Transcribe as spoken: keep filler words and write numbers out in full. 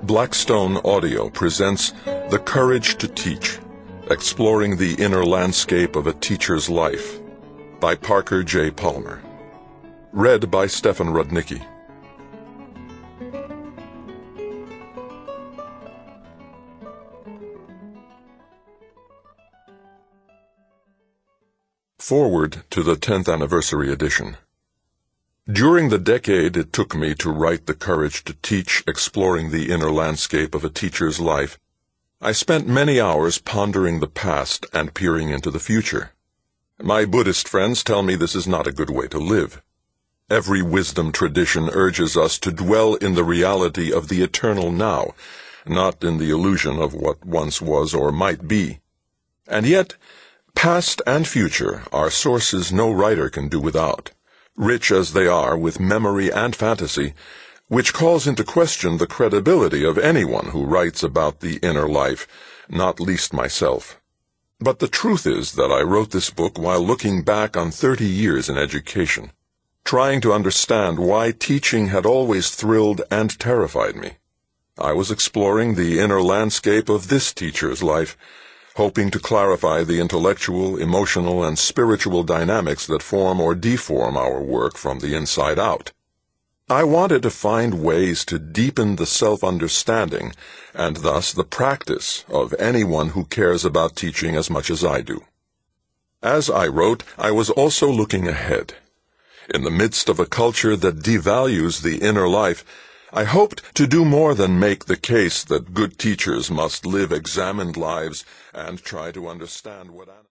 Blackstone Audio presents The Courage to Teach, Exploring the Inner Landscape of a Teacher's Life, by Parker J. Palmer. Read by Stefan Rudnicki. Forward to the tenth Anniversary Edition. During the decade it took me to write The Courage to Teach, Exploring the Inner Landscape of a Teacher's Life, I spent many hours pondering the past and peering into the future. My Buddhist friends tell me this is not a good way to live. Every wisdom tradition urges us to dwell in the reality of the eternal now, not in the illusion of what once was or might be. And yet, past and future are sources no writer can do without, rich as they are with memory and fantasy, which calls into question the credibility of anyone who writes about the inner life, not least myself. But the truth is that I wrote this book while looking back on thirty years in education, trying to understand why teaching had always thrilled and terrified me. I was exploring the inner landscape of this teacher's life, hoping to clarify the intellectual, emotional, and spiritual dynamics that form or deform our work from the inside out. I wanted to find ways to deepen the self-understanding and thus the practice of anyone who cares about teaching as much as I do. As I wrote, I was also looking ahead. In the midst of a culture that devalues the inner life, I hoped to do more than make the case that good teachers must live examined lives and try to understand what